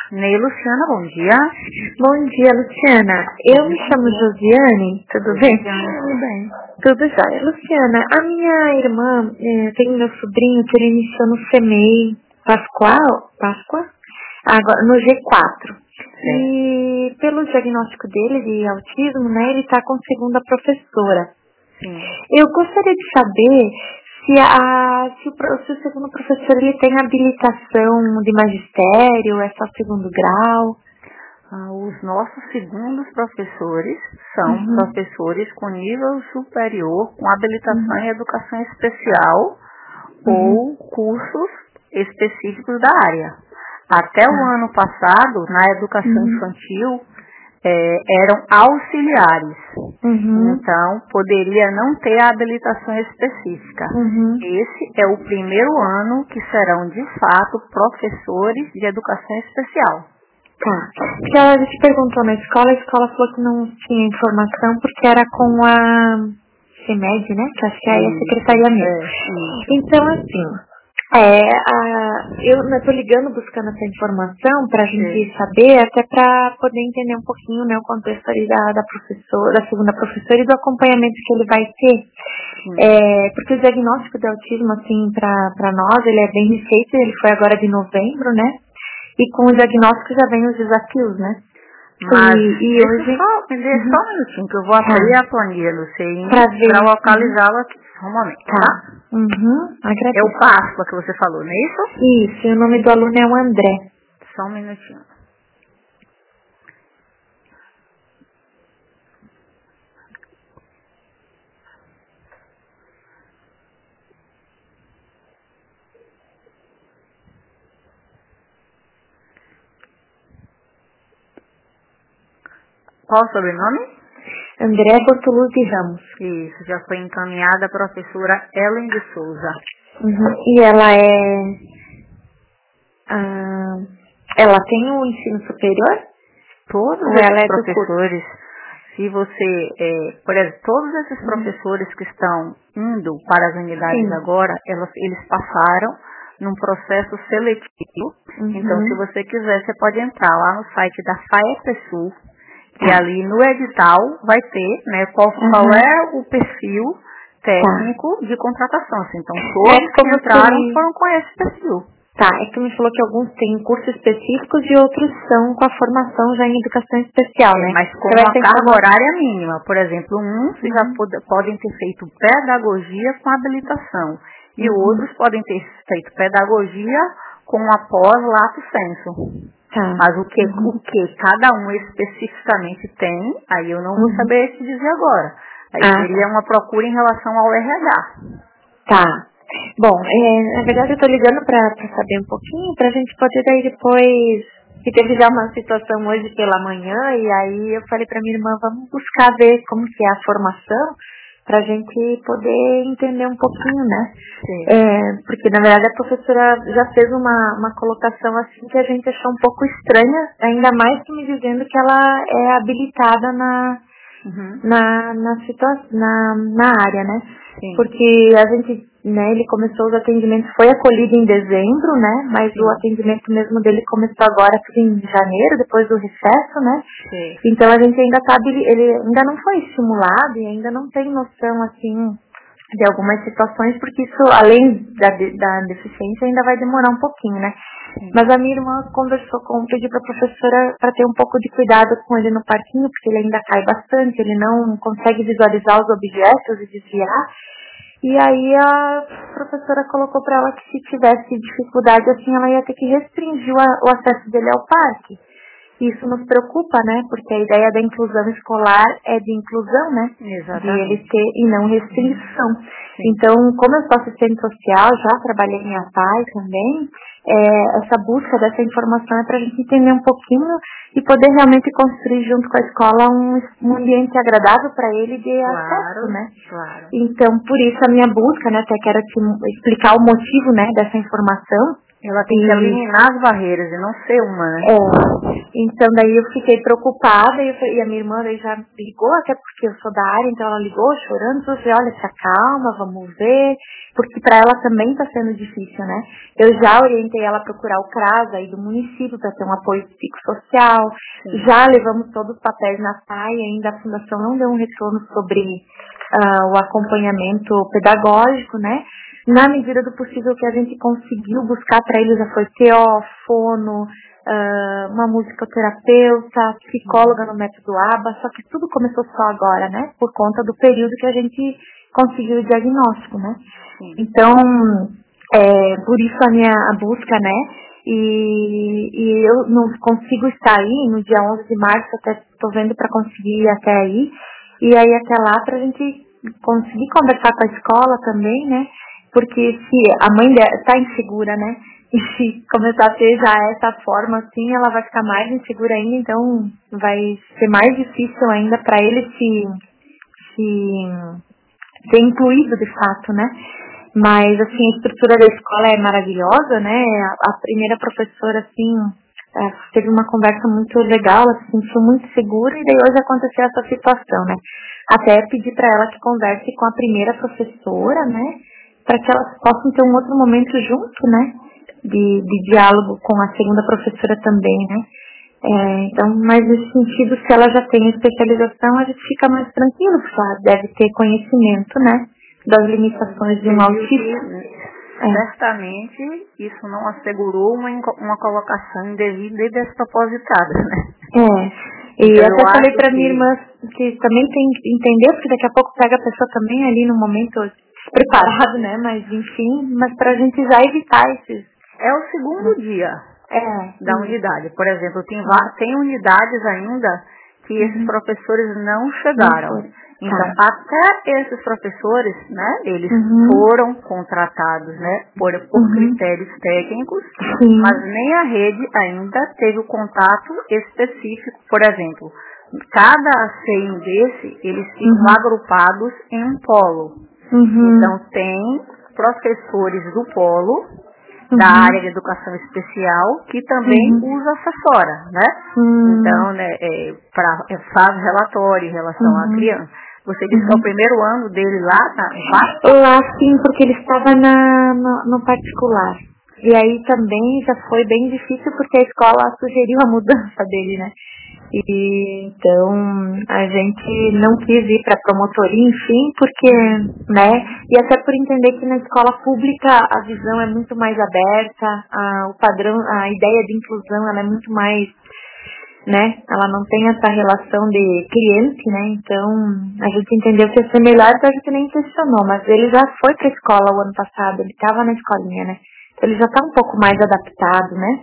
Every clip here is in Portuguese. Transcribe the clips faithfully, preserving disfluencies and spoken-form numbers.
Ney Luciana, bom dia. Bom dia, Luciana. Eu me chamo Josiane, tudo bem? Tudo bem. Tudo jóia. Luciana, a minha irmã é, tem meu sobrinho que ele iniciou no C M E I Pascoal, Páscoa? Agora, no G quatro. Sim. E pelo diagnóstico dele de autismo, né, ele está com segunda professora. Sim. Eu gostaria de saber se, a, se, o, se o segundo professor ele tem habilitação de magistério, é só segundo grau. Ah, os nossos segundos professores são Uhum. professores com nível superior, com habilitação Uhum. em educação especial Uhum. ou cursos específicos da área. Até o Ah. ano passado, na educação Uhum. infantil, é, eram auxiliares. Uhum. Então, poderia não ter a habilitação específica. Uhum. Esse é o primeiro ano que serão, de fato, professores de educação especial. Tá. Porque ela te perguntou na escola, a escola falou que não tinha informação porque era com a CEMED, né? Que acho que é a secretaria mesmo. É, isso. Então, assim, é, a, eu estou ligando buscando essa informação para a gente Sim. saber, até para poder entender um pouquinho, né, o contexto ali da, da professora, da segunda professora e do acompanhamento que ele vai ter. É, porque o diagnóstico de autismo, assim, para nós, ele é bem recente, ele foi agora de novembro, né? E com o diagnóstico já vem os desafios, né? Mas E, e deixa hoje... só, me dê só um minutinho, que eu vou abrir Tá. a planilha do C I Pra ver. para localizá-la aqui. Só um momento, Tá. tá? Uhum. É o Agradeço. Páscoa que você falou, não é isso? Isso, e o nome do aluno é o André. Só um minutinho. Qual o sobrenome? André Bortoluz de Ramos. Isso, já foi encaminhada a professora Ellen de Souza. Uhum. E ela é... Ah, ela tem o ensino superior? Todos Ou ela esses é do curso? professores, se você, é, por exemplo, todos esses professores que estão indo para as unidades Sim. agora, elas, eles passaram num processo seletivo. Uhum. Então, se você quiser, você pode entrar lá no site da FAEPSU, e Tá. ali no edital vai ter, né, qual, qual Uhum. é o perfil técnico Tá. de contratação. Assim. Então, todos É que como entraram se... foram com esse perfil. Tá, é que me falou que alguns têm cursos específicos e outros são com a formação já em educação especial, É, né? mas com Você vai uma ter carga informação. horária mínima. Por exemplo, uns Uhum. já pod- podem ter feito pedagogia com habilitação. E Uhum. outros podem ter feito pedagogia com após lato sensu. Tá. Mas o que, Uhum. o que cada um especificamente tem, aí eu não vou Uhum. saber te dizer agora. Aí Ah, seria uma procura em relação ao R H. tá. Bom, é, na verdade eu tô ligando pra, pra saber um pouquinho, pra gente poder daí depois, que teve já uma situação hoje pela manhã, e aí eu falei pra minha irmã, vamos buscar ver como que é a formação, pra gente poder entender um pouquinho, né? Sim. É, porque na verdade a professora já fez uma, uma colocação assim que a gente achou um pouco estranha, ainda mais que me dizendo que ela é habilitada na, Uhum. na, na, situa- na, na área, né? Sim. Porque a gente, né, ele começou os atendimentos, foi acolhido em dezembro, né? Mas Sim. o atendimento mesmo dele começou agora tudo em janeiro, depois do recesso, né? Sim. Então a gente ainda tá, ele ainda não foi estimulado e ainda não tem noção, assim, de algumas situações, porque isso, além da, de- da deficiência, ainda vai demorar um pouquinho, né? Sim. Mas a minha irmã conversou com, pediu pra professora para ter um pouco de cuidado com ele no parquinho, porque ele ainda cai bastante, ele não consegue visualizar os objetos e desviar. E aí a professora colocou para ela que se tivesse dificuldade, assim, ela ia ter que restringir o, a- o acesso dele ao parque. Isso nos preocupa, né? Porque a ideia da inclusão escolar é de inclusão, né? De ele Exatamente. ter e não restrição. Sim. Então, como eu sou assistente social, já trabalhei em A P A I também, é, essa busca dessa informação é para a gente entender um pouquinho e poder realmente construir junto com a escola um, um ambiente agradável para ele de Claro, acesso, né? claro. Então, por isso a minha busca, né? Até quero te explicar o motivo, né, dessa informação. Ela tem que eliminar as barreiras e não ser uma, né? É. Então daí eu fiquei preocupada e, eu, e a minha irmã daí já ligou, até porque eu sou da área, então ela ligou chorando, falou assim, olha, se acalma, vamos ver, porque para ela também está sendo difícil, né? Eu já orientei ela a procurar o CRAS aí do município para ter um apoio psicossocial, Sim. já levamos todos os papéis na P A I, ainda a Fundação não deu um retorno sobre uh, o acompanhamento pedagógico, né? Na medida do possível que a gente conseguiu buscar para eles já foi T O, fono, uh, uma musicoterapeuta, psicóloga no método A B A, só que tudo começou só agora, né? Por conta do período que a gente conseguiu o diagnóstico, né? Sim. Então, é, por isso a minha a busca, né? E, e eu não consigo estar aí no dia onze de março, até estou vendo para conseguir ir até aí, e aí até lá para a gente conseguir conversar com a escola também, né? Porque se a mãe está insegura, né? E se começar a ter já essa forma assim, ela vai ficar mais insegura ainda, então vai ser mais difícil ainda para ele se, se ser incluído de fato, né? Mas assim, a estrutura da escola é maravilhosa, né? A, a primeira professora, assim, é, teve uma conversa muito legal, ela se sentiu muito segura e daí hoje aconteceu essa situação, né? Até pedi para ela que converse com a primeira professora, né? Para que elas possam ter um outro momento junto, né, de, de diálogo com a segunda professora também, né. É, então, mas nesse sentido, se ela já tem especialização, a gente fica mais tranquilo, porque ela deve ter conhecimento, né, das limitações de um autista. É. Certamente, isso não assegurou uma, uma colocação indevida e despropositada, né. É. E então, até falei para minha irmã que também tem que entender, porque daqui a pouco pega a pessoa também ali no momento preparado, né, mas enfim, mas pra gente já evitar esses... É o segundo dia é, da isso. unidade, por exemplo, tem, tem unidades ainda que esses uhum. professores não chegaram, não então tá. até esses professores, né, eles uhum. foram contratados, né, por, por uhum. critérios técnicos, Sim. mas nem a rede ainda teve o contato específico, por exemplo, cada C I M desse, eles ficam uhum. agrupados em um polo. Uhum. Então, tem professores do polo, uhum. da área de educação especial, que também uhum. usa assessora, né? Uhum. Então, né, é, pra, é, faz relatório em relação uhum. à criança. Você disse uhum. que é o primeiro ano dele lá, tá? Lá sim, porque ele estava na, no, no particular. E aí também já foi bem difícil, porque a escola sugeriu a mudança dele, né? E então a gente não quis ir para promotoria, enfim, porque, né, e até por entender que na escola pública a visão é muito mais aberta, a, o padrão, a ideia de inclusão ela é muito mais, né, ela não tem essa relação de cliente, né, então a gente entendeu que ia ser melhor, então a gente nem questionou, mas ele já foi para a escola o ano passado, ele estava na escolinha, né, então ele já está um pouco mais adaptado, né.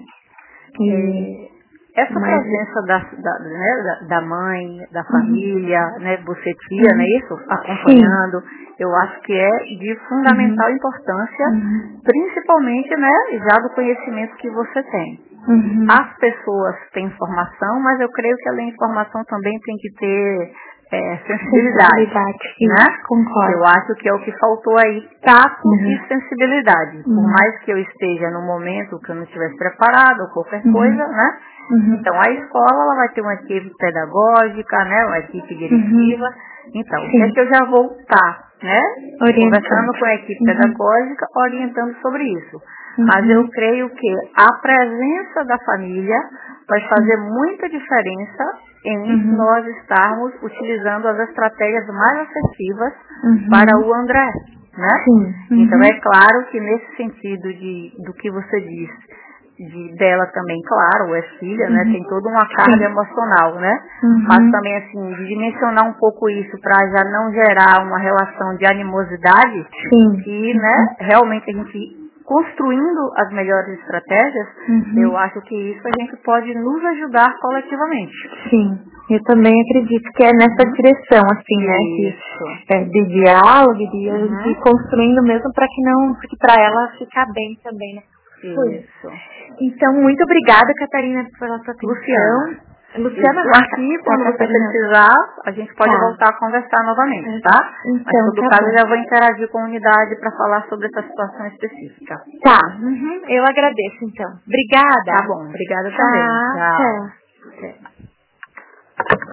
E... Essa Mas, presença da, da, né, da, da mãe, da família, uhum. né, você tia, uhum. né, isso, acompanhando, Sim. eu acho que é de fundamental uhum. importância, uhum. principalmente, né, já do conhecimento que você tem. Uhum. As pessoas têm informação, mas eu creio que além de informação também tem que ter é, sensibilidade, sensibilidade né? Concordo. Eu acho que é o que faltou aí, tato uhum. e sensibilidade. Uhum. Por mais que eu esteja no momento que eu não estivesse preparado ou qualquer uhum. coisa, né? Uhum. Então a escola ela vai ter uma equipe pedagógica, né? Uma equipe diretiva. Uhum. Então, Sim. é que eu já vou estar, né? Conversando com a equipe uhum. pedagógica, orientando sobre isso. Uhum. Mas eu creio que a presença da família vai fazer muita diferença em uhum. nós estarmos utilizando as estratégias mais assertivas uhum. para o André, né? Uhum. Então é claro que nesse sentido de, do que você disse, de, dela também, claro, é filha, uhum. né? Tem toda uma carga Sim. emocional, né? Uhum. Mas também assim, de dimensionar um pouco isso para já não gerar uma relação de animosidade, Sim. que, né, realmente a gente construindo as melhores estratégias, uhum. eu acho que isso a gente pode nos ajudar coletivamente. Sim, eu também acredito que é nessa uhum. direção, assim, né? Isso. Que, é, de diálogo, de uhum. a gente ir construindo mesmo para que não, porque para ela ficar bem também, né? Isso. Então, muito obrigada, Catarina, pela sua atenção. Luciana, Luciana, aqui, quando você precisar, a gente pode tá. voltar a conversar novamente, tá? Então, Mas, em todo tá caso, bom. eu já vou interagir com a unidade para falar sobre essa situação específica. Tá, uhum. eu agradeço, então. Obrigada. Tá bom, obrigada tá. também. Tchau. Tchau.